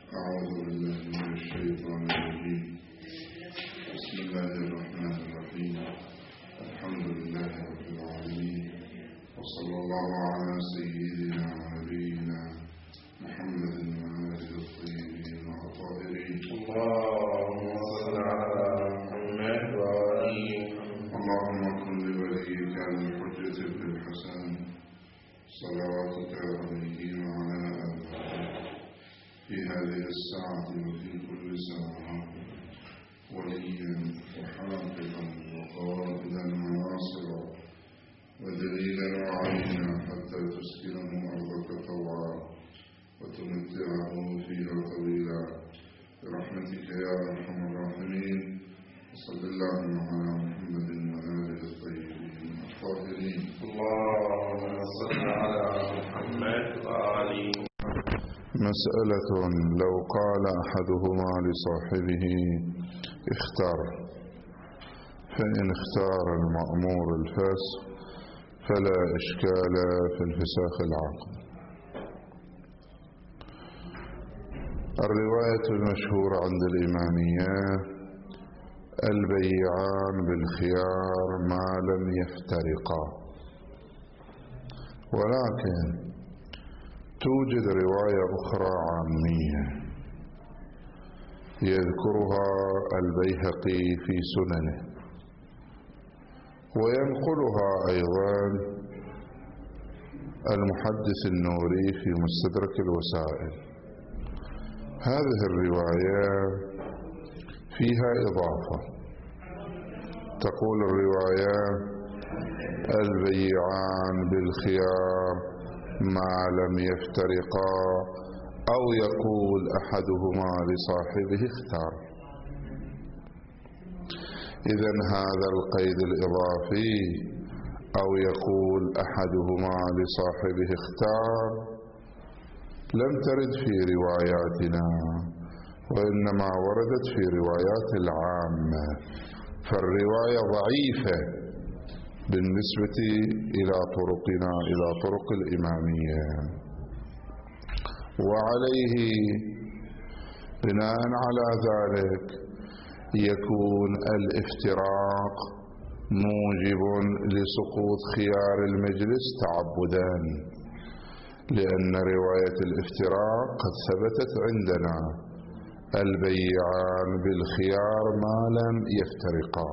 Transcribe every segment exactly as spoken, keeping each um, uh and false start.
أعوذ بالله من الشيطان الرجيم. بسم الله الرحمن الرحيم. الحمد لله رب العالمين، وصلى الله على سيدنا ونبينا محمد وآله الطيبين الطاهرين. اللهم صل على محمد وآله. اللهم كن لوليك الحجة بن الحسن صلواتك عليه وعلى آله في هذه الساعة وفي كل ساعة وليا وحافظا وقائدا وناصرا ودليلا وعينا حتى تسكنه أرضك طوعا وتمتعه فيها طويلا برحمتك يا أرحم الراحمين. وصل اللهم على محمد وآله الطيبين الطاهرين. اللهم صل على محمد وآله. مسألة: لو قال أحدهما لصاحبه اختار، فإن اختار المأمور الفاسق فلا إشكال في الفساخ العقد. الرواية المشهورة عند الإمامية: البيعان بالخيار ما لم يفترقا. ولكن توجد رواية أخرى عامية يذكرها البيهقي في سننه، وينقلها أيضا المحدث النوري في مستدرك الوسائل. هذه الرواية فيها إضافة، تقول الرواية: البيعان بالخيار ما لم يفترقا، أو يقول أحدهما لصاحبه اختار. إذن هذا القيد الإضافي، أو يقول أحدهما لصاحبه اختار، لم ترد في رواياتنا، وإنما وردت في روايات العامة، فالرواية ضعيفة بالنسبة إلى طرقنا، إلى طرق الإمامية. وعليه بناء على ذلك يكون الافتراق موجب لسقوط خيار المجلس تعبدا، لأن رواية الافتراق قد ثبتت عندنا: البيعان بالخيار ما لم يفترقا.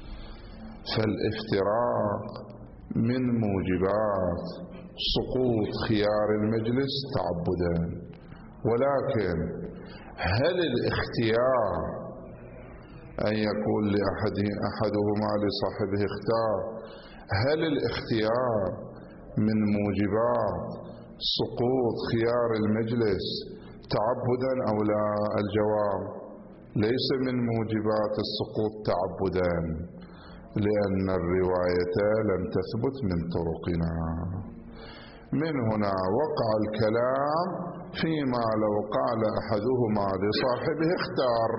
فالافتراق من موجبات سقوط خيار المجلس تعبدا. ولكن هل الاختيار أن يقول لأحد أحدهما لصاحبه اختار، هل الاختيار من موجبات سقوط خيار المجلس تعبدا أو لا؟ الجواب: ليس من موجبات السقوط تعبدا، لأن الرواية لم تثبت من طرقنا. من هنا وقع الكلام فيما لو قال أحدهما لصاحبه اختار،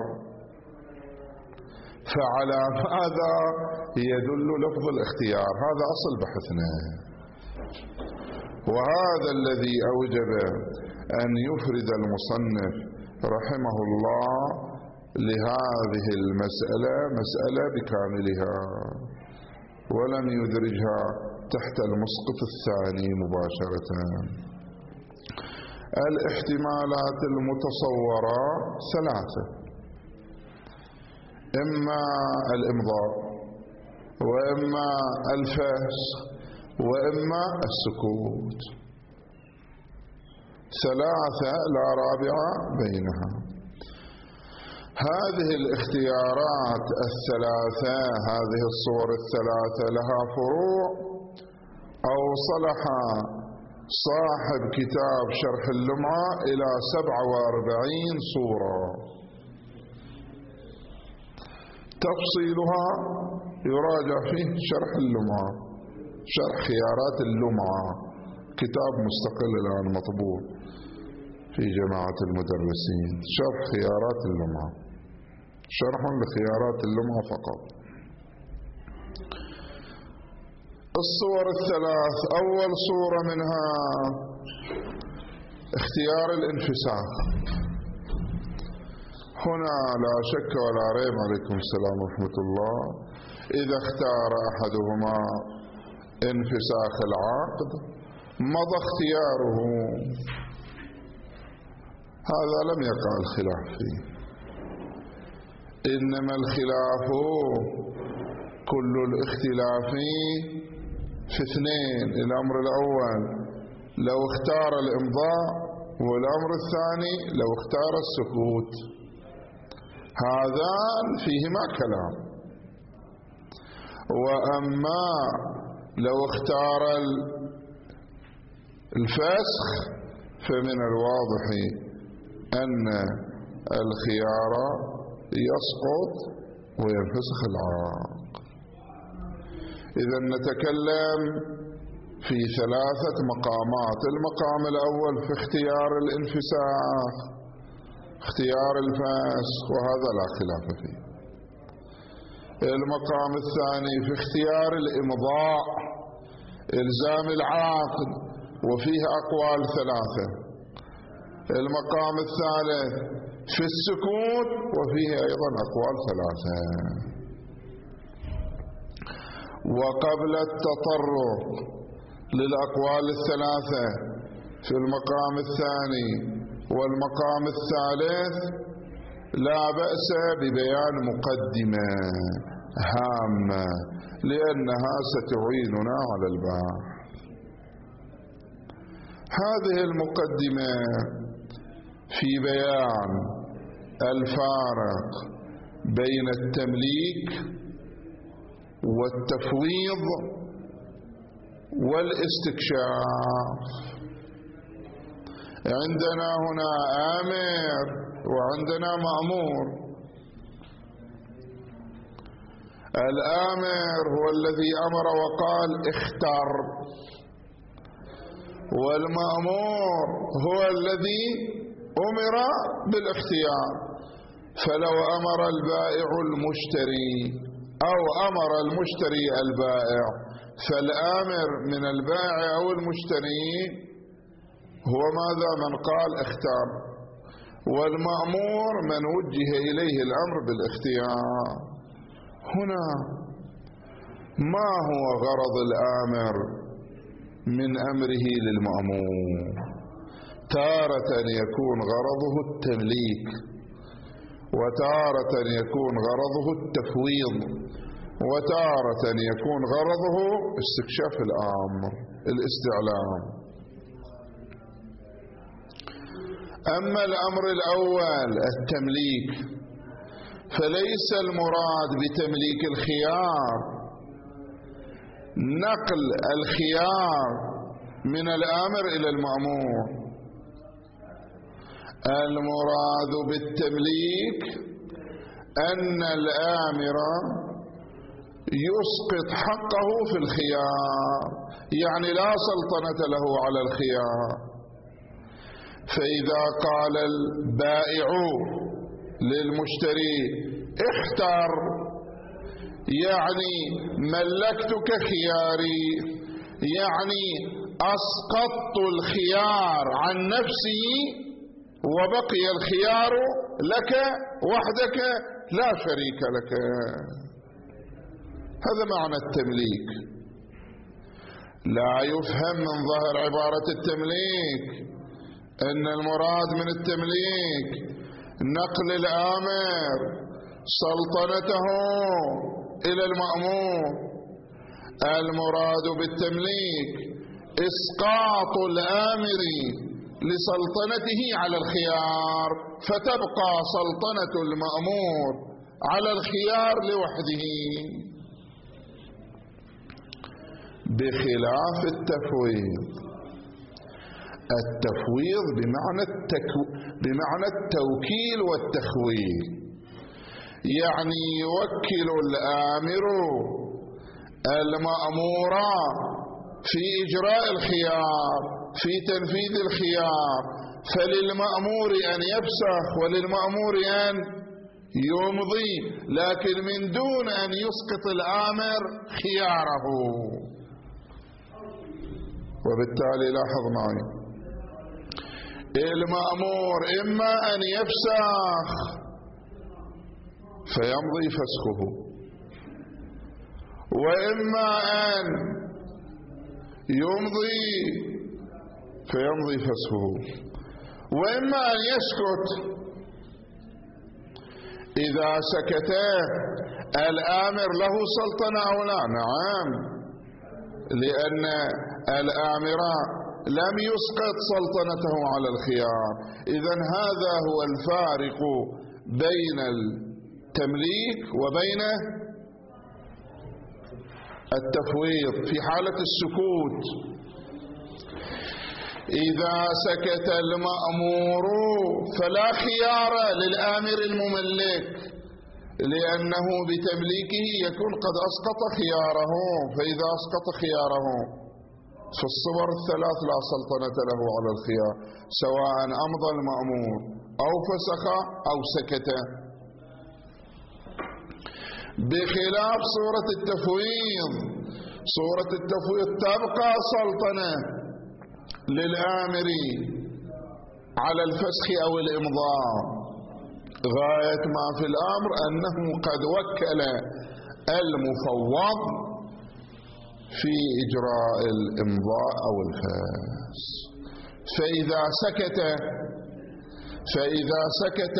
فعلى ماذا يدل لفظ الاختيار؟ هذا أصل بحثنا، وهذا الذي أوجب أن يفرد المصنف رحمه الله لهذه المسألة مسألة بكاملها، ولم يدرجها تحت المسقط الثاني مباشرة. الاحتمالات المتصورة ثلاثة: إما الإمضاء، وإما الفسخ، وإما السكوت. ثلاثة لا رابع بينها. هذه الاختيارات الثلاثة، هذه الصور الثلاثة لها فروع. أوصلح صاحب كتاب شرح اللمعة إلى سبعة وأربعين صورة، تفصيلها يراجع فيه شرح اللمعة، شرح خيارات اللمعة، كتاب مستقل الآن مطبوع في جماعة المدرسين، شرح خيارات اللمعة، شرح لخيارات اللمعة فقط. الصور الثلاث: أول صورة منها اختيار الانفساخ، هنا لا شك ولا ريب، عليكم السلام ورحمة الله، إذا اختار أحدهما انفساخ العقد مضى اختياره، هذا لم يقع الخلاف فيه. إنما الخلاف كل الاختلاف في اثنين: الأمر الأول لو اختار الإمضاء، والأمر الثاني لو اختار السكوت، هذان فيهما كلام. وأما لو اختار الفسخ فمن الواضح أن الخيار يسقط وينفسخ العقد. إذا نتكلم في ثلاثة مقامات: المقام الأول في اختيار الانفساخ، اختيار الفسخ، وهذا لا خلاف فيه. المقام الثاني في اختيار الإمضاء، إلزام العقد، وفيه أقوال ثلاثة. المقام الثالث في السكوت، وفيه أيضا أقوال ثلاثة. وقبل التطرق للأقوال الثلاثة في المقام الثاني والمقام الثالث لا بأس ببيان مقدمة هامة، لأنها ستعيننا على البحث. هذه المقدمة في بيان الفارق بين التمليك والتفويض والاستكشاف. عندنا هنا آمر وعندنا مأمور. الآمر هو الذي أمر وقال اختر، والمأمور هو الذي أمر بالاختيار. فلو أمر البائع المشتري أو أمر المشتري البائع، فالآمر من البائع أو المشتري هو ماذا؟ من قال اختار، والمأمور من وجه إليه الأمر بالاختيار. هنا ما هو غرض الآمر من أمره للمأمور؟ تارة يكون غرضه التمليك، وتارة يكون غرضه التفويض، وتارة يكون غرضه استكشاف الأمر، الاستعلام. أما الأمر الأول التمليك، فليس المراد بتمليك الخيار نقل الخيار من الآمر إلى المأمور. المراد بالتمليك أن الآمر يسقط حقه في الخيار، يعني لا سلطنة له على الخيار. فإذا قال البائع للمشتري اختر، يعني ملكتك خياري، يعني أسقطت الخيار عن نفسي وبقي الخيار لك وحدك لا شريك لك. هذا معنى التمليك. لا يفهم من ظاهر عبارة التمليك أن المراد من التمليك نقل الآمر سلطنته إلى المأمور. المراد بالتمليك إسقاط الآمر لسلطنته على الخيار، فتبقى سلطنة المأمور على الخيار لوحده، بخلاف التفويض. التفويض بمعنى التكو... بمعنى التوكيل والتخويل، يعني يوكل الآمر المأمور في إجراء الخيار، في تنفيذ الخيار، فللمأمور أن يفسخ وللمأمور أن يمضي، لكن من دون أن يسقط الآمر خياره. وبالتالي لاحظ معي، المأمور إما أن يفسخ فيمضي فسخه، وإما أن يمضي فيمضي فسخه، وإما أن يسكت. إذا سكت الآمر له سلطنة أو لا؟ نعم، لأن الآمر لم يسقط سلطنته على الخيار. إذن هذا هو الفارق بين التمليك وبين التفويض في حالة السكوت. إذا سكت المأمور فلا خيار للآمر المملك، لأنه بتمليكه يكون قد أسقط خياره، فإذا أسقط خياره في الصور الثلاث لا سلطنة له على الخيار، سواء أمضى المأمور أو فسخ أو سكت. بخلاف صورة التفويض، صورة التفويض تبقى سلطنة للآمر على الفسخ أو الإمضاء، غاية ما في الأمر أنه قد وكل المفوض في إجراء الإمضاء أو الفسخ. فإذا سكت فإذا سكت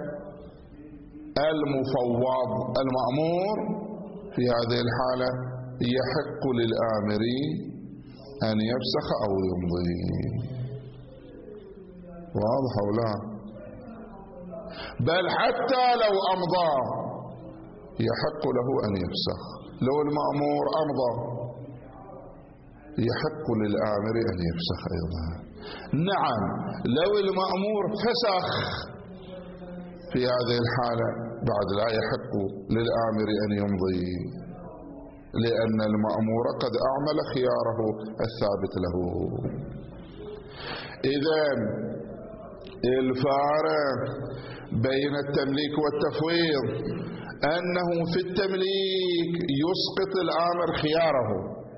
المفوض المأمور في هذه الحالة يحق للآمر أن يفسخ أو يمضي. واضح أو لا؟ بل حتى لو أمضى يحق له أن يفسخ. لو المأمور أمضى يحق للآمر أن يفسخ أيضا. نعم، لو المأمور فسخ في هذه الحالة بعد لا يحق للآمر أن يمضي، لأن المأمور قد أعمل خياره الثابت له. إذن الفارق بين التمليك والتفويض أنه في التمليك يسقط الآمر خياره،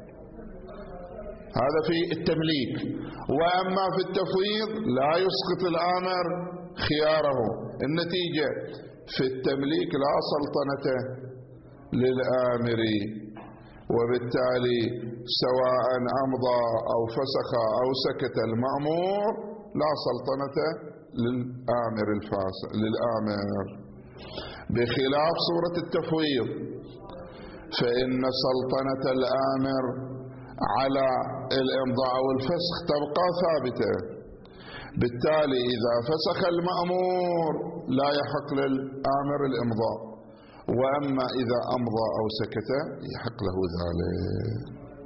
هذا في التمليك، وأما في التفويض لا يسقط الآمر خياره. النتيجة في التمليك لا سلطنة للآمر، وبالتالي سواء أمضى أو فسخ أو سكت المأمور لا سلطنة للآمر الفاسق للآمر. بخلاف صورة التفويض فإن سلطنة الآمر على الإمضاء والفسخ تبقى ثابتة، بالتالي إذا فسخ المأمور لا يحق للآمر الإمضاء، وأما إذا أمضى أو سكت يحق له ذلك.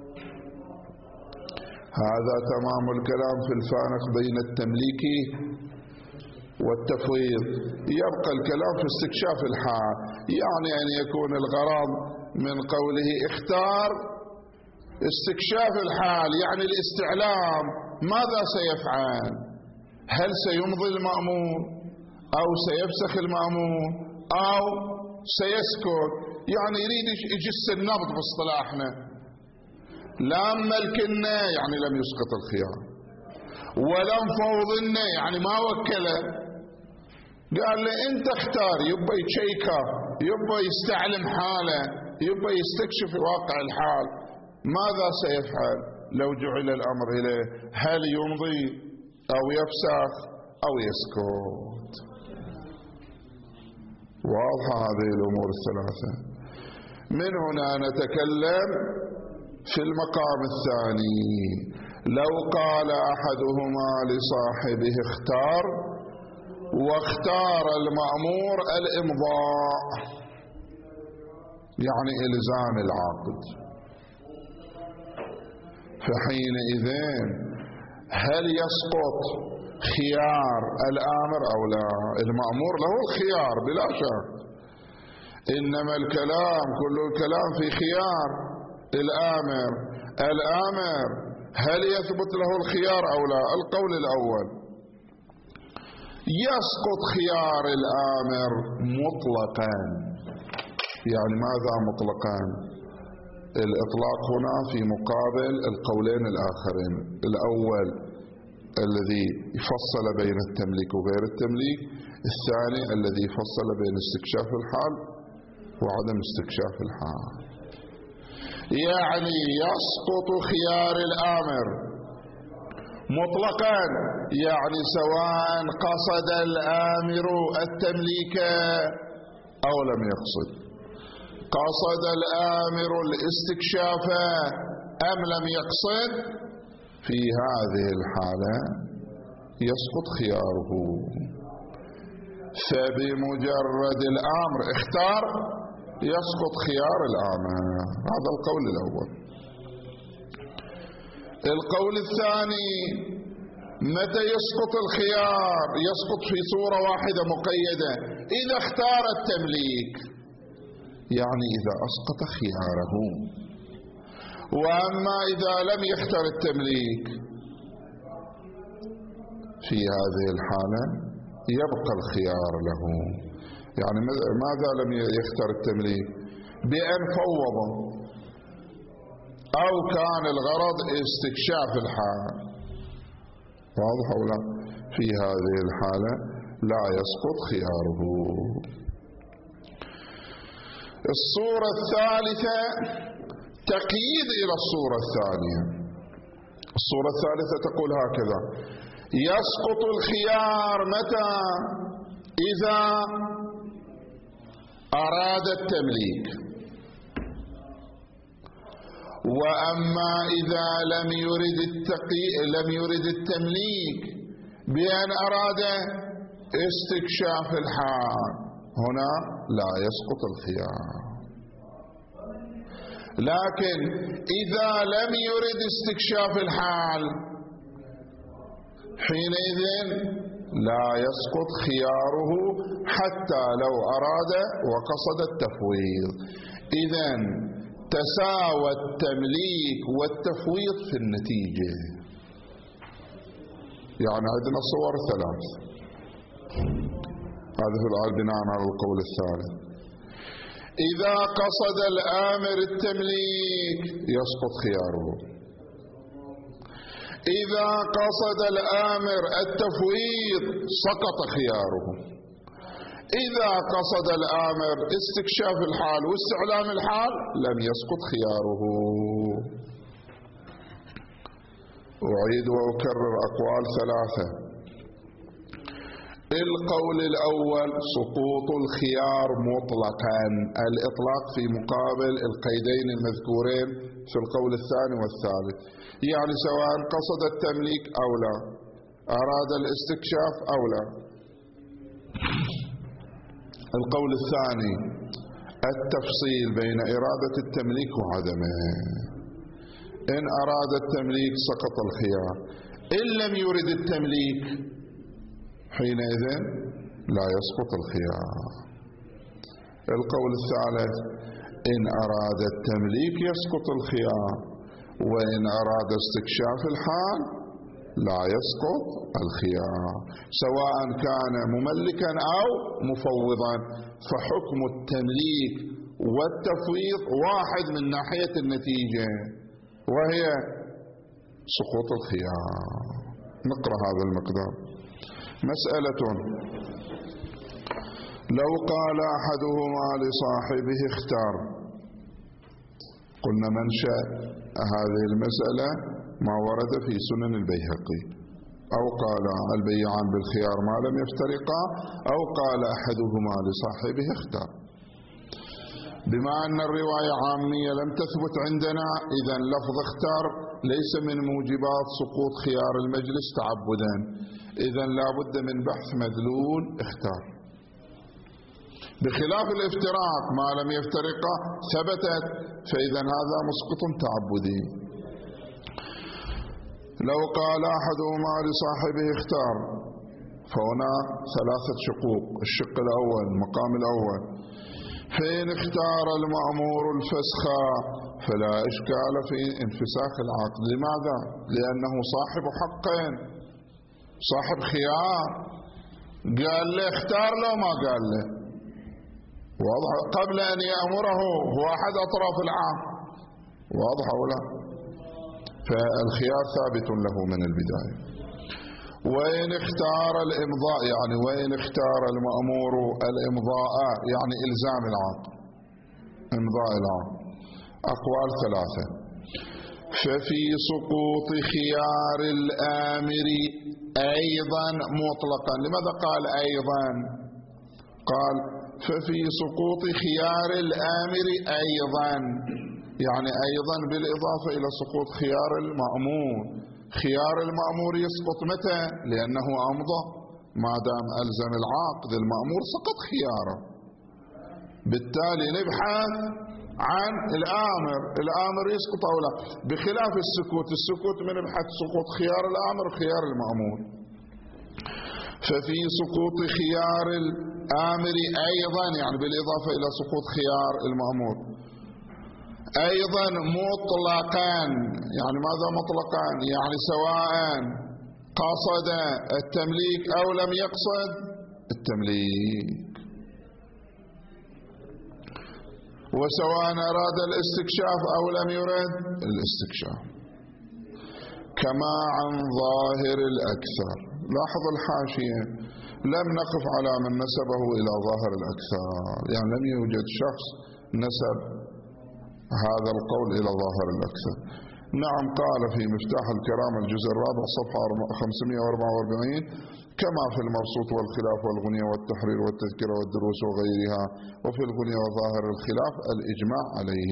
هذا تمام الكلام في الفارق بين التمليك والتفويض. يبقى الكلام في استكشاف الحال، يعني أن يكون الغرض من قوله اختار استكشاف الحال، يعني الاستعلام ماذا سيفعل، هل سيمضي المأمور أو سيفسخ المأمور أو سيسكت. يعني يريد يجس النبض باصطلاحنا. لا ملكنا يعني لم يسقط الخيار، ولم فوضنا يعني ما وكله، قال له انت اختار. يبقى يشيكه، يبقى يستعلم حاله، يبقى يستكشف واقع الحال ماذا سيفعل لو جعل الأمر إليه، هل يمضي أو يفسخ أو يسكت. واضحة هذه الأمور الثلاثة. من هنا نتكلم في المقام الثاني. لو قال أحدهما لصاحبه اختار، واختار المأمور الإمضاء يعني إلزام العقد، فحينئذ هل يسقط خيار الآمر أو لا؟ المأمور له الخيار بلا شك، إنما الكلام كل الكلام في خيار الآمر. الآمر هل يثبت له الخيار أو لا؟ القول الأول يسقط خيار الآمر مطلقا. يعني ماذا مطلقا؟ الإطلاق هنا في مقابل القولين الآخرين. الأول الذي فصل بين التمليك وغير التمليك، الثاني الذي فصل بين استكشاف الحال وعدم استكشاف الحال. يعني يسقط خيار الآمر مطلقا، يعني سواء قصد الآمر التمليك أو لم يقصد، قصد الآمر الاستكشاف أم لم يقصد، في هذه الحالة يسقط خياره. فبمجرد الأمر اختار يسقط خيار الآمر. هذا القول الأول. القول الثاني: متى يسقط الخيار؟ يسقط في صورة واحدة مقيدة، إذا اختار التمليك، يعني إذا أسقط خياره. وأما إذا لم يختار التمليك، في هذه الحالة يبقى الخيار له. يعني ماذا لم يختار التمليك؟ بأن فوض أو كان الغرض استكشاف الحال. واضح أو لا؟ في هذه الحالة لا يسقط خياره. الصورة الثالثة تقييد إلى الصورة الثانية. الصورة الثالثة تقول هكذا: يسقط الخيار متى؟ إذا أراد التمليك. وأما إذا لم يرد التقي... لم يرد التمليك بأن أراد استكشاف الحال، هنا لا يسقط الخيار. لكن إذا لم يرد استكشاف الحال، حينئذ لا يسقط خياره حتى لو أراد وقصد التفويض. إذن تساوى التمليك والتفويض في النتيجة. يعني عندنا صور ثلاث. هذا في الآن بناء على القول الثالث: إذا قصد الآمر التمليك يسقط خياره، إذا قصد الآمر التفويض سقط خياره، إذا قصد الآمر استكشاف الحال واستعلام الحال لم يسقط خياره. أعيد وأكرر أقوال ثلاثة. القول الأول: سقوط الخيار مطلقا، الإطلاق في مقابل القيدين المذكورين في القول الثاني والثالث، يعني سواء قصد التمليك أو لا، أراد الاستكشاف أو لا. القول الثاني: التفصيل بين إرادة التمليك وعدمه. إن أراد التمليك سقط الخيار، إن لم يرد التمليك حينئذ لا يسقط الخيار. القول الثالث: إن أراد التمليك يسقط الخيار، وإن أراد استكشاف الحال لا يسقط الخيار، سواء كان مملكا أو مفوضا، فحكم التمليك والتفويض واحد من ناحية النتيجة، وهي سقوط الخيار. نقرأ هذا المقدار. مسألة: لو قال أحدهما لصاحبه اختار. قلنا منشأ هذه المسألة ما ورد في سنن البيهقي: أو قال البيعان بالخيار ما لم يفترقا، أو قال أحدهما لصاحبه اختار. بما أن الرواية عامية لم تثبت عندنا، إذن لفظ اختار ليس من موجبات سقوط خيار المجلس تعبدا، إذن لا بد من بحث مدلول اختار. بخلاف الافتراق ما لم يفترقا ثبتت، فإذا هذا مسقط تعبدي. لو قال أحدهما لصاحبه اختار، فهنا ثلاثة شقوق. الشق الأول المقام الأول: فإن اختار المأمور الفسخ فلا إشكال في انفساخ العقد. لماذا؟ لأنه صاحب حقين، صاحب خيار. قال له اختار له ما قال له، واضح؟ قبل أن يأمره هو أحد أطراف العام، واضح أو لا؟ فالخيار ثابت له من البداية. وإن اختار الإمضاء، يعني وإن اختار المأمور الإمضاء يعني إلزام العقد، إمضاء العام. أقوال ثلاثة. ففي سقوط خيار الآمر أيضا مطلقا. لماذا قال أيضا؟ قال ففي سقوط خيار الآمر أيضا، يعني أيضا بالإضافة إلى سقوط خيار المأمور. خيار المأمور يسقط متى؟ لأنه أمضى، ما دام ألزم العقد المأمور سقط خياره. بالتالي نبحث عن الآمر، الآمر يسقط أو لا، بخلاف السكوت. السكوت من نبحث سقوط خيار الآمر وخيار المأمور. ففي سقوط خيار الآمر أيضا، يعني بالإضافة إلى سقوط خيار المأمور، أيضا مطلقا. يعني ماذا مطلقا؟ يعني سواء قصد التمليك أو لم يقصد التمليك، وسواء أراد الاستكشاف أو لم يرد الاستكشاف، كما عن ظاهر الأكثر. لاحظ الحاشية، لم نقف على من نسبه إلى ظاهر الأكثر، يعني لم يوجد شخص نسب هذا القول إلى ظاهر الأكثر. نعم، قال في مفتاح الكرامة الجزء الرابع صفحة خمسمائة وأربعة وأربعين: كما في المبسوط والخلاف والغنية والتحرير والتذكرة والدروس وغيرها، وفي الغنية وظاهر الخلاف الإجماع عليه.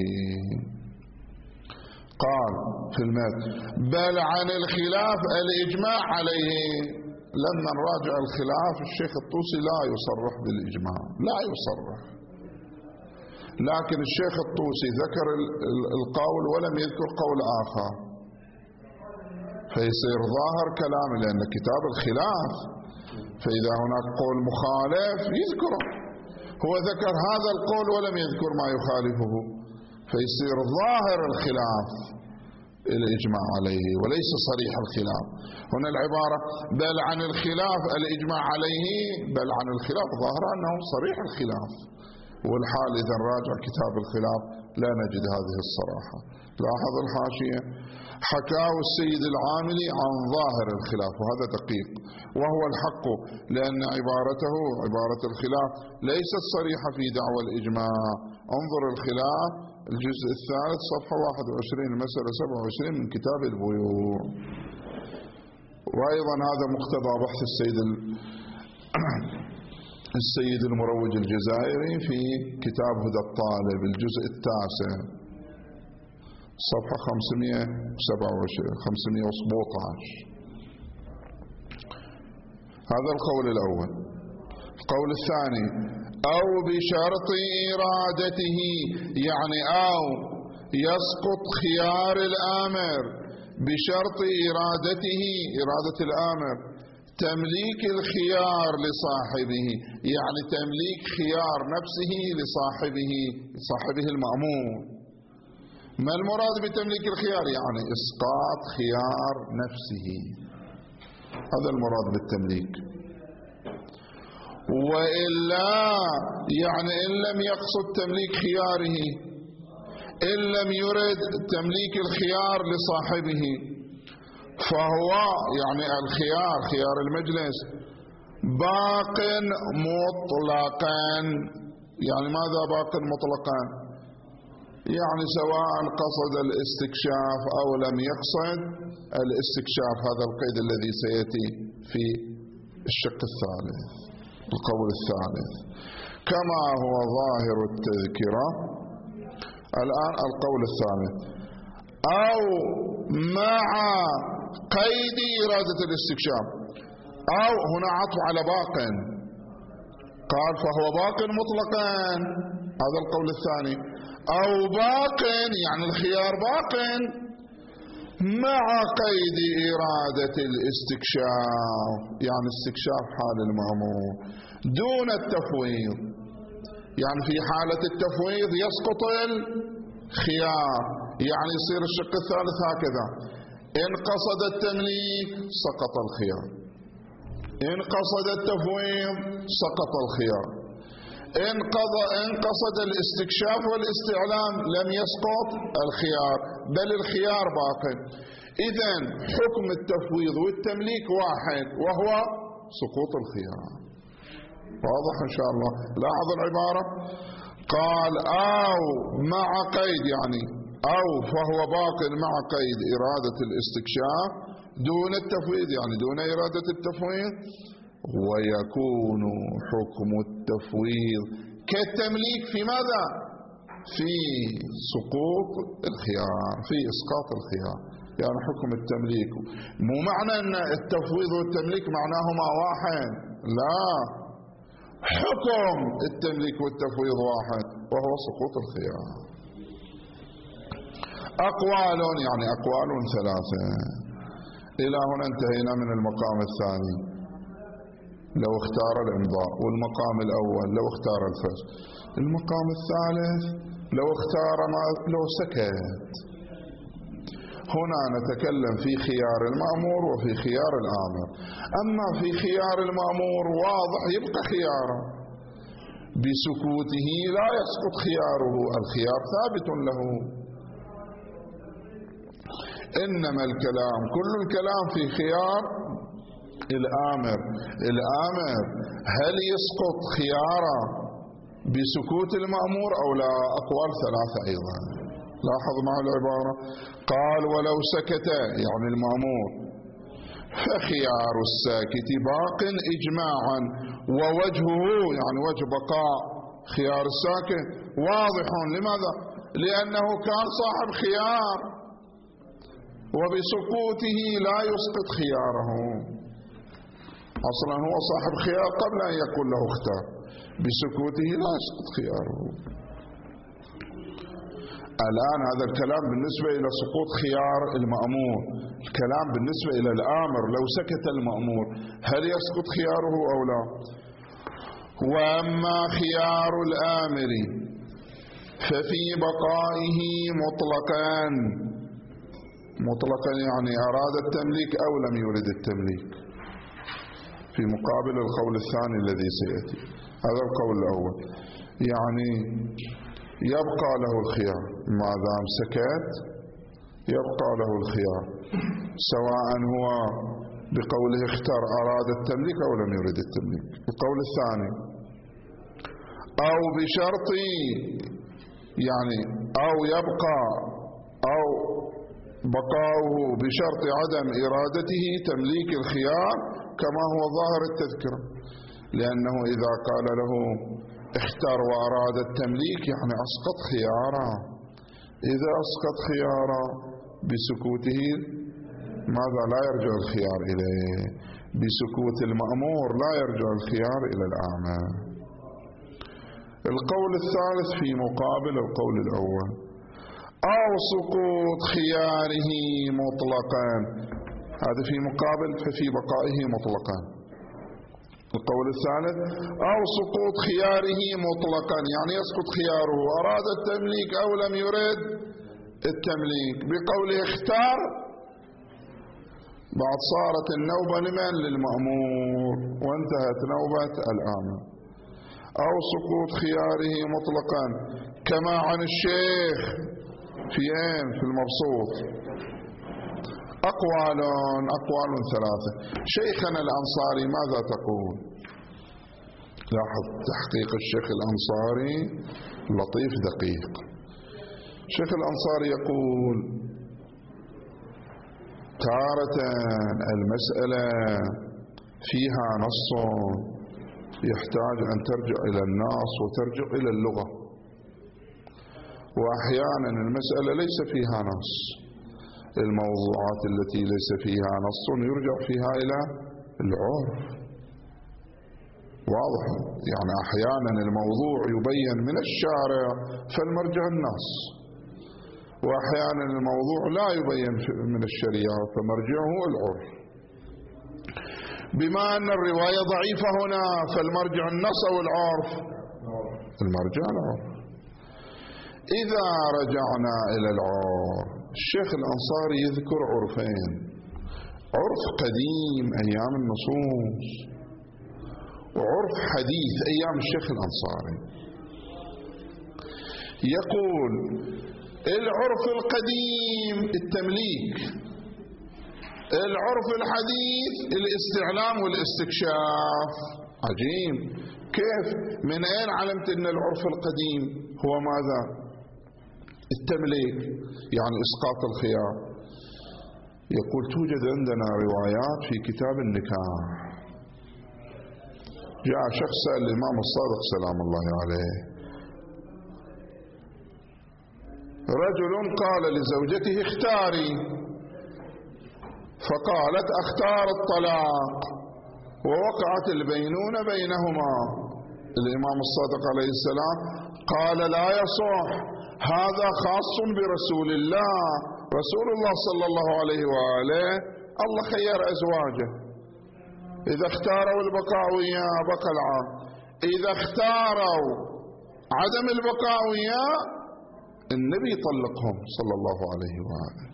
قال في المات بل عن الخلاف الإجماع عليه. لما نراجع الخلاف الشيخ الطوسي لا يصرح بالإجماع، لا يصرح، لكن الشيخ الطوسي ذكر القول ولم يذكر قول آخر، فيصير ظاهر كلام، لأن كتاب الخلاف، فإذا هناك قول مخالف يذكره. هو ذكر هذا القول ولم يذكر ما يخالفه، فيصير ظاهر الخلاف الإجماع عليه وليس صريح الخلاف. هنا العبارة بل عن الخلاف الإجماع عليه، بل عن الخلاف ظاهر أنه صريح الخلاف، والحال إذا نراجع كتاب الخلاف لا نجد هذه الصراحة. لاحظ الحاشية: حكاه السيد العاملي عن ظاهر الخلاف، وهذا دقيق وهو الحق، لأن عبارته عبارة الخلاف ليست صريحة في دعوى الإجماع. انظر الخلاف الجزء الثالث صفحة واحد وعشرين المسألة سبعة وعشرين من كتاب البيوع. وأيضا هذا مقتضى بحث السيد السيد المروج الجزائري في كتاب هدى الطالب الجزء التاسع صفحة خمسمائة وسبعة وعشرين خمسمائة وسبعة عشر. هذا القول الأول. القول الثاني: أو بشرط إرادته، يعني أو يسقط خيار الآمر بشرط إرادته، إرادة الآمر تمليك الخيار لصاحبه، يعني تمليك خيار نفسه لصاحبه صاحبه المأمور. ما المراد بتمليك الخيار؟ يعني إسقاط خيار نفسه، هذا المراد بالتمليك. وإلا يعني إن لم يقصد تمليك خياره، إن لم يرد تمليك الخيار لصاحبه، فهو يعني الخيار خيار المجلس باق مطلقا. يعني ماذا باق مطلقا؟ يعني سواء قصد الاستكشاف أو لم يقصد الاستكشاف، هذا القيد الذي سيأتي في الشق الثالث القول الثالث، كما هو ظاهر التذكرة. الآن القول الثالث: أو مع قيد إرادة الاستكشاف، أو هنا عطف على باق، قال فهو باق مطلقا، هذا القول الثاني. أو باق يعني الخيار باق مع قيد إرادة الاستكشاف، يعني استكشاف حال المأمور دون التفويض. يعني في حالة التفويض يسقط الخيار، يعني يصير الشق الثالث هكذا: إن قصد التمليك سقط الخيار، إن قصد التفويض سقط الخيار، إن قصد الاستكشاف والاستعلام لم يسقط الخيار، بل الخيار باق. إذن حكم التفويض والتمليك واحد، وهو سقوط الخيار. واضح إن شاء الله. لاحظ العبارة: قال أو مع قيد، يعني أو فهو باق مع قيد إرادة الاستكشاف دون التفويض، يعني دون إرادة التفويض. ويكون حكم التفويض كالتمليك في ماذا؟ في سقوط الخيار، في إسقاط الخيار. يعني حكم التمليك مو معنى أن التفويض والتمليك معناهما واحد، لا، حكم التمليك والتفويض واحد وهو سقوط الخيار. أقوال، يعني أقوال ثلاثة. إلى هنا انتهينا من المقام الثاني لو اختار الإمضاء، والمقام الأول لو اختار الفسخ. المقام الثالث لو اختار ما لو سكت. هنا نتكلم في خيار المأمور وفي خيار الآمر. أما في خيار المأمور واضح يبقى خياره، بسكوته لا يسقط خياره، الخيار ثابت له. إنما الكلام كل الكلام في خيار الآمر. الآمر هل يسقط خياره بسكوت المأمور أو لا؟ أقوال ثلاثة أيضا. لاحظ مع العبارة، قال ولو سكت يعني المأمور فخيار الساكت باق إجماعا، ووجهه يعني وجه بقاء خيار الساكت واضح. لماذا؟ لأنه كان صاحب خيار، وبسكوته لا يسقط خياره. أصلا هو صاحب خيار قبل أن يقول له اختار، بسكوته لا يسقط خياره. الآن هذا الكلام بالنسبة إلى سقوط خيار المأمور. الكلام بالنسبة إلى الآمر، لو سكت المأمور هل يسقط خياره أو لا؟ وأما خيار الآمر ففي بقائه مطلقا. مطلقا يعني أراد التمليك أو لم يرد التمليك، في مقابل القول الثاني الذي سيأتي. هذا القول الأول، يعني يبقى له الخيار ما دام سكت، يبقى له الخيار سواء هو بقوله اختار أراد التمليك أو لم يرد التمليك. القول الثاني، أو بشرط يعني أو يبقى أو بقاؤه بشرط عدم إرادته تمليك الخيار كما هو ظاهر التذكرة، لأنه إذا قال له اختار وأراد التمليك يعني أسقط خياره. إذا أسقط خياره بسكوته ماذا؟ لا يرجع الخيار إليه. بسكوت المأمور لا يرجع الخيار إلى الأعمى. القول الثالث في مقابل القول الأول، أو سقوط خياره مطلقا. هذا في مقابل ففي بقائه مطلقا. القول الثالث، أو سقوط خياره مطلقا يعني يسقط خياره، أراد التمليك أو لم يرد التمليك. بقوله اختار بعد صارت النوبة لمن؟ للمأمور، وانتهت نوبة الآمر. أو سقوط خياره مطلقا كما عن الشيخ في اين؟ في المبسوط. أقوال أقوال ثلاثة. شيخنا الأنصاري ماذا تقول؟ لاحظ تحقيق الشيخ الأنصاري لطيف دقيق. الشيخ الأنصاري يقول تارة المسألة فيها نص يحتاج أن ترجع إلى النص وترجع إلى اللغة، وأحيانا المسألة ليس فيها نص. الموضوعات التي ليس فيها نص يرجع فيها إلى العرف. واضح؟ يعني أحيانا الموضوع يبين من الشارع فالمرجع النص، وأحيانا الموضوع لا يبين من الشريعة فمرجعه العرف. بما أن الرواية ضعيفة هنا فالمرجع النص أو العرف؟ المرجع العرف. إذا رجعنا إلى العرف، الشيخ الأنصاري يذكر عرفين: عرف قديم أيام النصوص، وعرف حديث أيام الشيخ الأنصاري. يقول العرف القديم التمليك، العرف الحديث الاستعلام والاستكشاف. عجيب، كيف؟ من أين علمت أن العرف القديم هو ماذا؟ التمليك، يعني إسقاط الخيار. يقول توجد عندنا روايات في كتاب النكاح. جاء شخص سأل الإمام الصادق سلام الله عليه، رجل قال لزوجته اختاري، فقالت اختار الطلاق، ووقعت البينونة بينهما. الإمام الصادق عليه السلام قال لا يصح، هذا خاص برسول الله، رسول الله صلى الله عليه وآله الله خير أزواجه، إذا اختاروا البقاء وياه بقى العام، إذا اختاروا عدم البقاء وياه النبي يطلقهم صلى الله عليه وآله.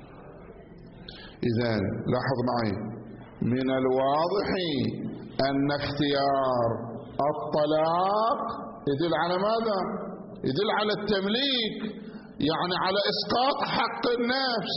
إذن لاحظ معي، من الواضح أن اختيار الطلاق يدل على ماذا؟ يدل على التمليك، يعني على إسقاط حق النفس.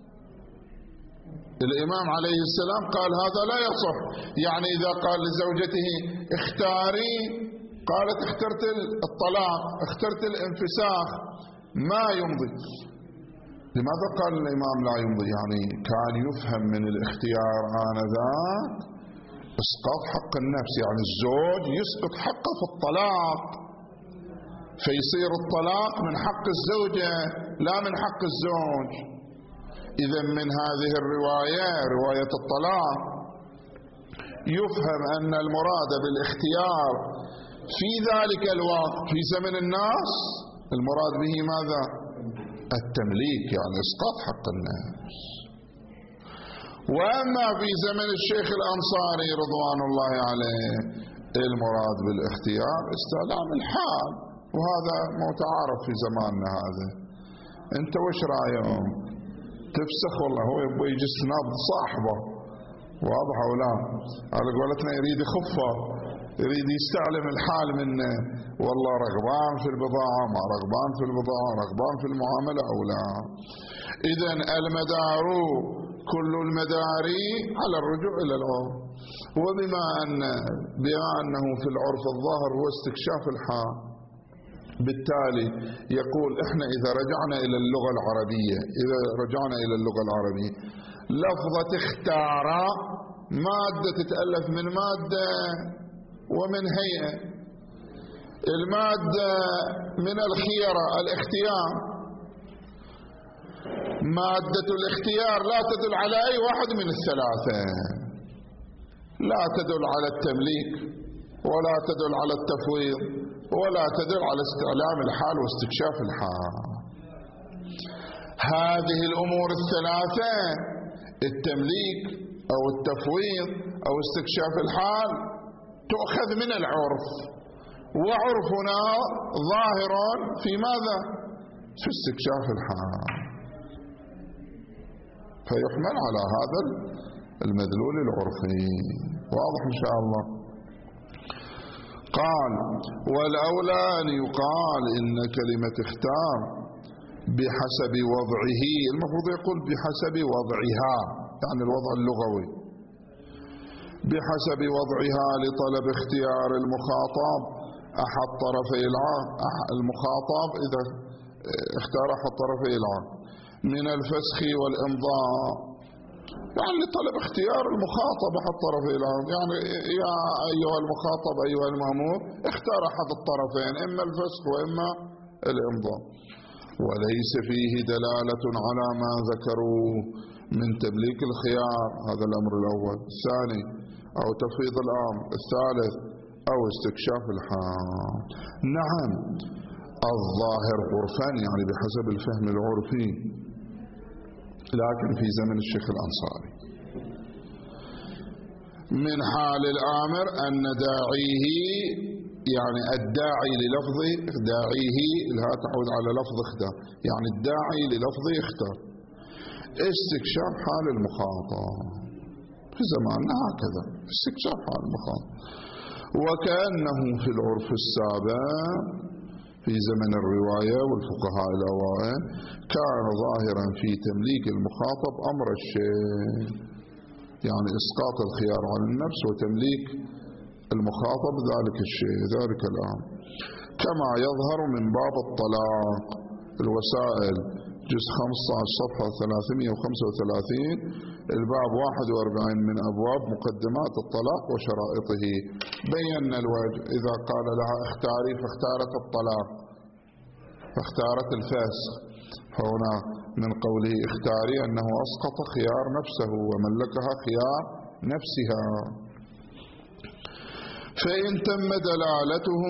الإمام عليه السلام قال هذا لا يصح، يعني إذا قال لزوجته اختاري، قالت اخترت الطلاق، اخترت الانفساخ، ما يمضي. لماذا قال الإمام لا يمضي؟ يعني كان يفهم من الاختيار آنذاك إسقاط حق النفس، يعني الزوج يسقط حقه في الطلاق، فيصير الطلاق من حق الزوجة لا من حق الزوج. إذا من هذه الرواية، رواية الطلاق، يفهم أن المراد بالاختيار في ذلك الوقت في زمن الناس المراد به ماذا؟ التمليك، يعني إسقاط حق النفس. وأما في زمن الشيخ الأنصاري رضوان الله عليه المراد بالاختيار استعلام الحال، وهذا متعارف في زماننا هذا. انت وش رايهم؟ تفسخ والله هو يبغى يجي نبض صاحبه، واضح او لا؟ على قولتنا يريد يخفه، يريد يستعلم الحال منه، والله رغبان في البضاعة، ما رغبان في البضاعة، رغبان في المعاملة او لا. اذن المدار كل المداري على الرجوع الى العرف، وبما ان بما انه في العرف الظاهر هو استكشاف الحال، بالتالي يقول احنا اذا رجعنا الى اللغة العربية، اذا رجعنا الى اللغة العربية لفظة اختار مادة تتألف من مادة ومن هيئة. المادة من الخيرة الاختيار، مادة الاختيار لا تدل على اي واحد من الثلاثة، لا تدل على التمليك ولا تدل على التفويض ولا تدل على استعلام الحال واستكشاف الحال. هذه الأمور الثلاثة، التمليك أو التفويض أو استكشاف الحال، تؤخذ من العرف، وعرفنا ظاهر في ماذا؟ في استكشاف الحال، فيحمل على هذا المدلول العرفي. واضح إن شاء الله؟ قال والأولى أن يقال إن كلمة اختار بحسب وضعه، المفروض يقول بحسب وضعها، يعني الوضع اللغوي، بحسب وضعها لطلب اختيار المخاطب أحد طرفي العقد، المخاطب إذا اختار أحد طرفي العقد من الفسخ والإمضاء، يعني لطلب اختيار المخاطب أحد طرفي العقد، يعني يا أيها المخاطب أيها المأمور اختار أحد الطرفين، إما الفسخ وإما الإمضاء. وليس فيه دلالة على ما ذكروا من تمليك الخيار، هذا الأمر الأول. الثاني أو تفويض الأمر. الثالث أو استكشاف الحال. نعم الظاهر عرفان، يعني بحسب الفهم العرفي، لكن في زمن الشيخ الأنصاري من حال الآمر أن داعيه، يعني الداعي للفظه، داعيه لها تعود على لفظ اختار، يعني الداعي للفظه اختار استكشاف حال المخاطب. في زماننا هكذا استكشاف حال المخاطب، وكأنه في العرف السابق في زمن الرواية والفقهاء الأوائل كان ظاهرا في تمليك المخاطب أمر الشيء، يعني إسقاط الخيار عن النفس وتمليك المخاطب ذلك الشيء ذلك الأمر، كما يظهر من باب الطلاق الوسائل جزء خمسة عشر صفحة ثلاثمئة وخمسة وثلاثين الباب واحد وأربعين من أبواب مقدمات الطلاق وشرائطه. بينا الوجه، إذا قال لها اختاري فاختارت الطلاق فاختارت الفسخ، هنا من قوله اختاري أنه أسقط خيار نفسه وملكها خيار نفسها. فإن تم دلالته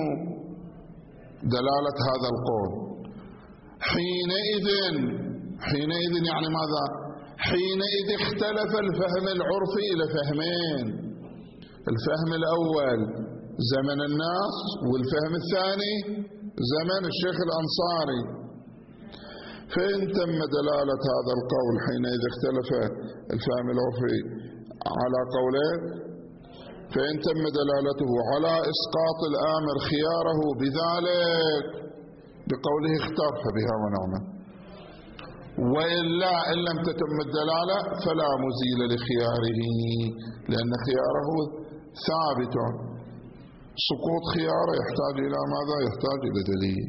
دلالة هذا القول حينئذ حينئذ يعني ماذا؟ حينئذ اختلف الفهم العرفي إلى فهمين، الفهم الأول زمن الناس، والفهم الثاني زمن الشيخ الأنصاري. فإن تم دلالة هذا القول حينئذ اختلف الفهم العرفي على قولين، فإن تم دلالته على إسقاط الآمر خياره بذلك بقوله اختار فبها ونعمة، وإلا إن لم تتم الدلالة فلا مزيل لخياره، لأن خياره ثابت، سقوط خياره يحتاج إلى ماذا؟ يحتاج إلى دليل.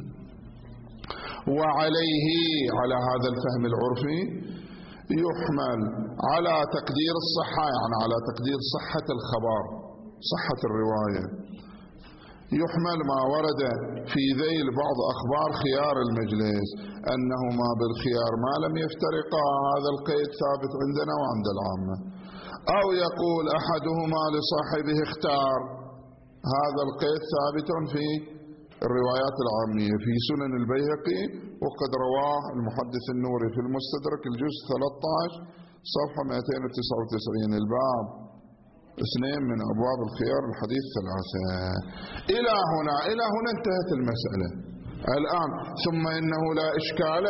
وعليه على هذا الفهم العرفي يحمل على تقدير الصحة، يعني على تقدير صحة الخبر صحة الرواية، يحمل ما ورد في ذيل بعض أخبار خيار المجلس أنهما بالخيار ما لم يفترقا، هذا القيد ثابت عندنا وعند العامة. أو يقول أحدهما لصاحبه اختار، هذا القيد ثابت في الروايات العامية في سنن البيهقي، وقد رواه المحدث النوري في المستدرك الجزء ثلاثة عشر صفحة مئتين وتسعة وتسعين الباب اثنين من أبواب الخيار الحديث ثلاثة. إلى هنا إلى هنا انتهت المسألة الآن. ثم إنه لا إشكال،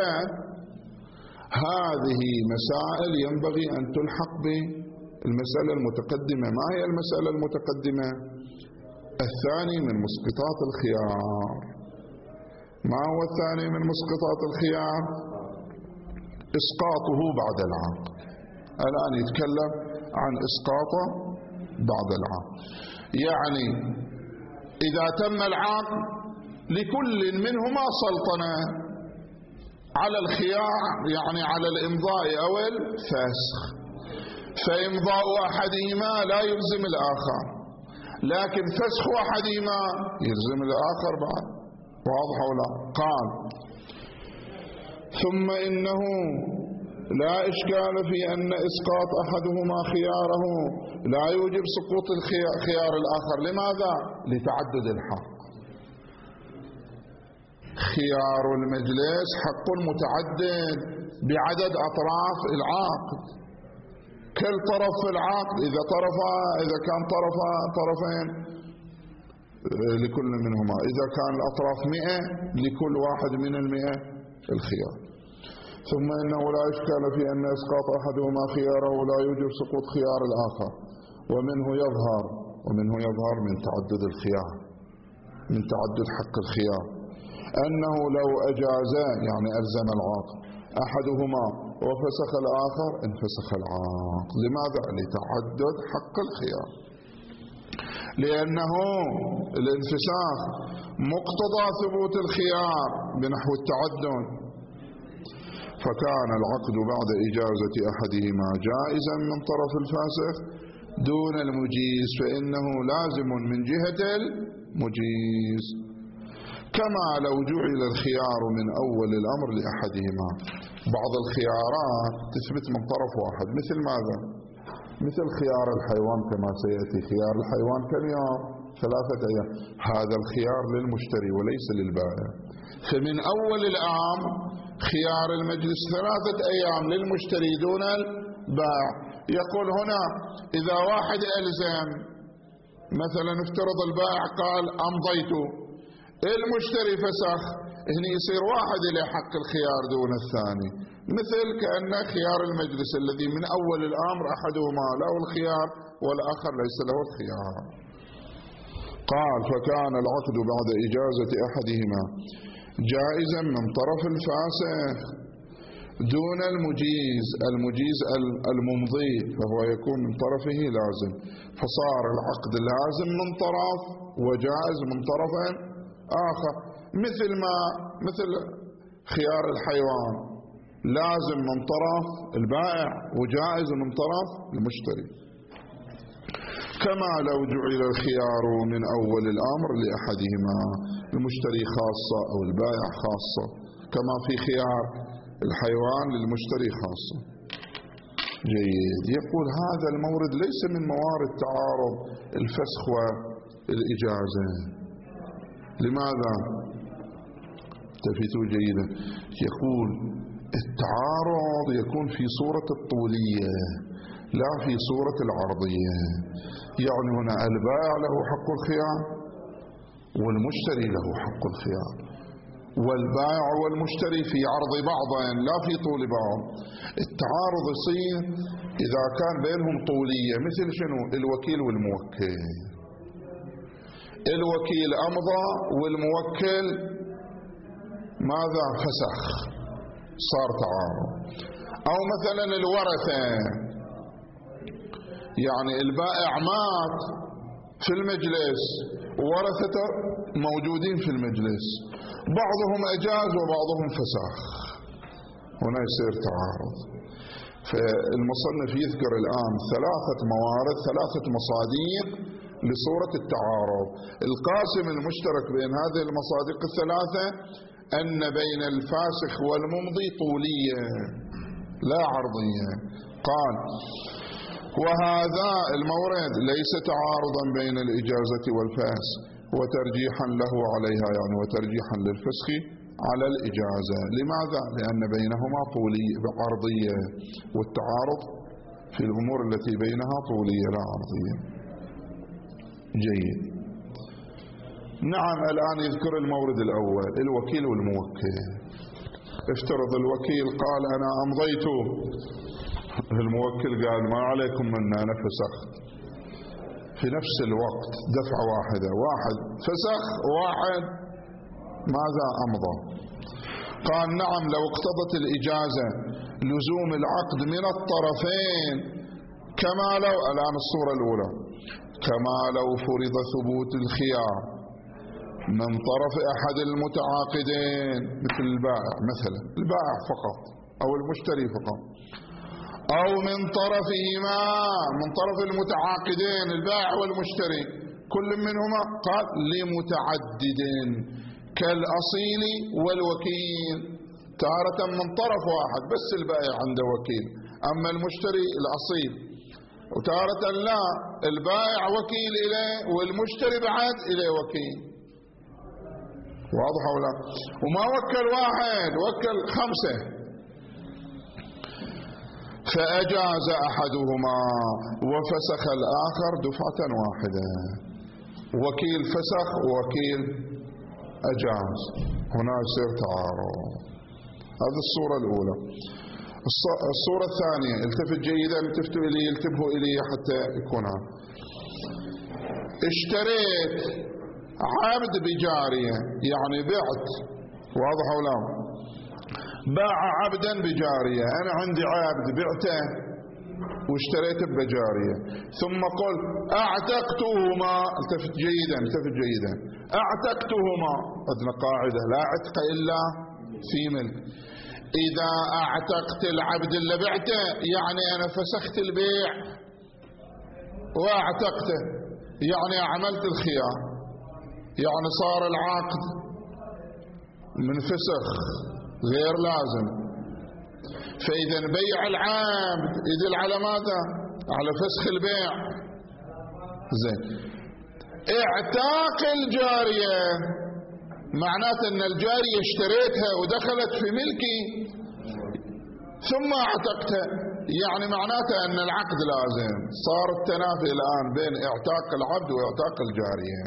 هذه مسائل ينبغي أن تلحق بالمسألة المتقدمة. ما هي المسألة المتقدمة؟ الثاني من مسقطات الخيار. ما هو الثاني من مسقطات الخيار؟ إسقاطه بعد العقد. الآن يتكلم عن إسقاطه بعد العقد، يعني إذا تم العقد لكل منهما سلطنة على الخيار، يعني على الإمضاء أو الفسخ، فإمضاء أحدهما لا يلزم الآخر، لكن فسخ أحدهما يلزم الآخر بعد. واضح ولا؟ قال ثم إنه لا إشكال في أن إسقاط أحدهما خياره لا يوجب سقوط خيار الآخر. لماذا؟ لتعدد الحق. خيار المجلس حق متعدد بعدد أطراف العقد، كل طرف في العقد إذا طرف إذا كان طرف طرفين لكل منهما، إذا كان الأطراف مئة لكل واحد من المئة الخيار. ثم إنه لا إشكال في أن إسقاط أحدهما خياره لا يوجب سقوط خيار الآخر، ومنه يظهر ومنه يظهر من تعدد الخيار، من تعدد حق الخيار، أنه لو أجاز يعني ألزم العاقل أحدهما وفسخ الآخر انفسخ العاقل. لماذا؟ لتعدد حق الخيار، لأنه الانفساخ مقتضى ثبوت الخيار بنحو التعدد. فكان العقد بعد إجازة أحدهما جائزا من طرف الفاسخ دون المجيز، فإنه لازم من جهة المجيز، كما لو جعل الخيار من أول الأمر لأحدهما. بعض الخيارات تثبت من طرف واحد، مثل ماذا؟ مثل خيار الحيوان كما سيأتي. خيار الحيوان كم يوم؟ ثلاثة أيام. هذا الخيار للمشتري وليس للبائع. فمن أول الأمر خيار المجلس ثلاثة أيام للمشتري دون البائع. يقول هنا إذا واحد ألزم، مثلا افترض البائع قال أمضيت، المشتري فسخ، هنا يصير واحد له حق الخيار دون الثاني، مثل كأن خيار المجلس الذي من أول الأمر أحدهما له الخيار والآخر ليس له الخيار. قال فكان العقد بعد إجازة أحدهما جائزا من طرف الفاسخ دون المجيز، المجيز الممضي فهو يكون من طرفه لازم، فصار العقد لازم من طرف وجائز من طرف آخر، مثل ما مثل خيار الحيوان لازم من طرف البائع وجائز من طرف المشتري. كما لو جعل الخيار من أول الأمر لأحدهما، المشتري خاصة أو البائع خاصة، كما في خيار الحيوان للمشتري خاصة. جيد. يقول هذا المورد ليس من موارد تعارض الفسخ والإجازة. لماذا؟ التفتوا جيدا. يقول التعارض يكون في صورة الطولية لا في صورة العرضية. يعني هنا البائع له حق الخيار والمشتري له حق الخيار، والبائع والمشتري في عرض بعض لا في طول بعض. التعارض يصير إذا كان بينهم طولية، مثل شنو؟ الوكيل والموكل. الوكيل أمضى والموكل ماذا؟ فسخ، صار تعارض. أو مثلا الورثة، يعني البائع مات في المجلس وورثته موجودين في المجلس، بعضهم أجاز وبعضهم فسخ، هنا يصير تعارض. فالمصنف يذكر الآن ثلاثة موارد، ثلاثة مصادق لصورة التعارض. القاسم المشترك بين هذه المصادق الثلاثة أن بين الفاسخ والممضي طولية لا عرضية. قال وهذا المورد ليس تعارضا بين الإجازة والفسخ وترجيحا له عليها، يعني وترجيحا للفسخ على الإجازة. لماذا؟ لأن بينهما طولية عرضية، والتعارض في الأمور التي بينها طولية لا عرضية. جيد. نعم. الآن يذكر المورد الأول الوكيل والموكل. افترض الوكيل قال أنا أمضيت، الموكل قال ما عليكم من أنا فسخت. في نفس الوقت دفعة واحدة، واحد فسخ واحد ماذا؟ أمضى. قال نعم لو اقتضت الإجازة لزوم العقد من الطرفين، كما لو، الآن الصورة الأولى، كما لو فرض ثبوت الخيار من طرف أحد المتعاقدين، مثل البائع مثلا، البائع فقط أو المشتري فقط، أو من طرفهما، من طرف المتعاقدين البائع والمشتري كل منهما، قال لمتعدد كالأصيل والوكيل، تارة من طرف واحد بس البائع عنده وكيل، أما المشتري الأصيل، وتارة لا، البائع وكيل إليه والمشتري بعد إليه وكيل. واضح ولا؟ وما وكل واحد، وكل خمسة. فأجاز أحدهما وفسخ الآخر دفعة واحدة، وكيل فسخ ووكيل أجاز، هنا يصير تعارض. هذه الصورة الأولى. الصورة الثانية، التفت جيدا، التفتوا إلي، التفوا إلي حتى يكون. اشتريت عبد بجارية، يعني بعت، واضح ولا؟ باع عبدا بجارية، أنا عندي عبد بعته واشتريته بجارية، ثم قل أعتقتهما، التفت جيدا التفت جيدا، أعتقتهما، عندنا قاعدة لا عتق إلا في ملك. إذا أعتقت العبد اللي بعته يعني أنا فسخت البيع وأعتقته، يعني عملت الخيار، يعني صار العقد من فسخ غير لازم. فإذا بيع العبد يدل على ماذا؟ على فسخ البيع. زين. اعتاق الجارية معناته أن الجارية اشتريتها ودخلت في ملكي ثم اعتقتها، يعني معناته أن العقد لازم. صار التنافي الآن بين اعتاق العبد واعتاق الجارية.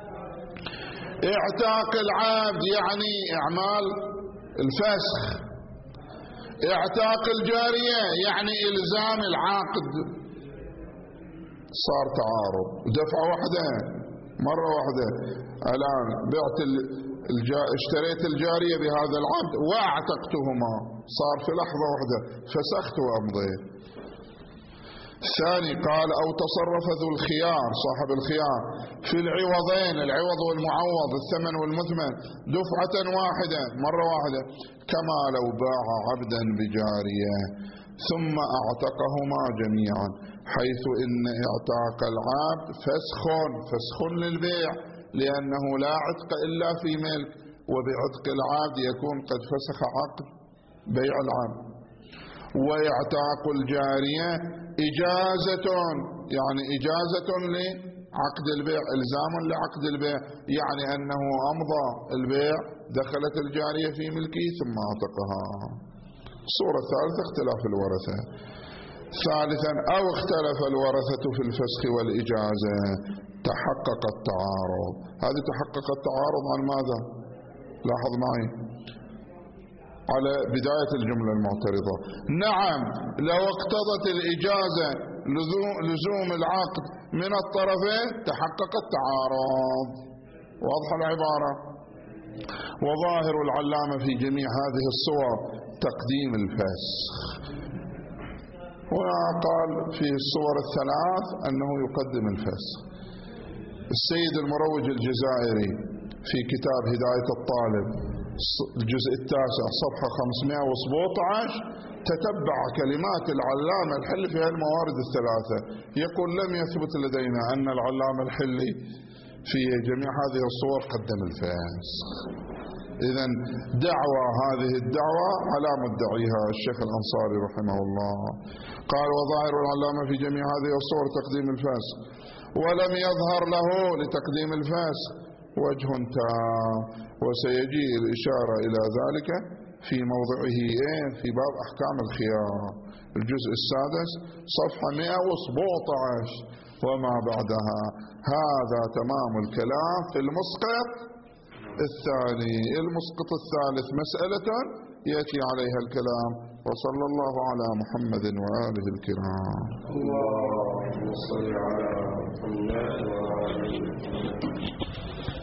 اعتاق العبد يعني إعمال الفسخ، اعتاق الجارية يعني إلزام العاقد. صار تعارض، دفعة واحدة مرة واحدة. الآن بعت الجا... اشتريت الجارية بهذا العبد واعتقتهما، صار في لحظة واحدة فسخت وأمضيت. الثاني قال أو تصرف ذو الخيار صاحب الخيار في العوضين، العوض والمعوض، الثمن والمثمن، دفعة واحدة مرة واحدة، كما لو باع عبدا بجارية ثم اعتقهما جميعا، حيث ان اعتاق العبد فسخ فسخ للبيع، لانه لا عتق الا في ملك، وبعتق العبد يكون قد فسخ عقد بيع العبد. ويعتاق الجارية إجازة، يعني إجازة لعقد البيع، إلزام لعقد البيع، يعني أنه أمضى البيع، دخلت الجارية في ملكه ثم اعتقها. الصورة الثالثة اختلاف الورثة. ثالثا أو اختلف الورثة في الفسخ والإجازة تحقق التعارض. هذه تحقق التعارض عن ماذا؟ لاحظ معي على بداية الجملة المعترضة. نعم لو اقتضت الإجازة لزوم العقد من الطرفين تحقق التعارض. واضح العبارة؟ وظاهر العلامة في جميع هذه الصور تقديم الفسخ. هنا قال في الصور الثلاث أنه يقدم الفسخ. السيد المروج الجزائري في كتاب هداية الطالب الجزء التاسع صفحة خمسمائة وسبعة عشر تتبع كلمات العلامة الحلي في الموارد الثلاثة، يقول لم يثبت لدينا أن العلامة الحلي في جميع هذه الصور قدم الفسخ. إذن دعوة هذه الدعوة على مدعيها الشيخ الأنصاري رحمه الله. قال وظاهر العلامة في جميع هذه الصور تقديم الفسخ، ولم يظهر له لتقديم الفسخ وجه تام، وسيجي الإشارة إلى ذلك في موضعه في باب أحكام الخيار الجزء السادس صفحة مئة وسبعة عشر وما بعدها. هذا تمام الكلام في المسقط الثاني. المسقط الثالث مسألة يأتي عليها الكلام. وصلى الله على محمد وآله الكرام. اللهم صل على محمد وآله الكرام.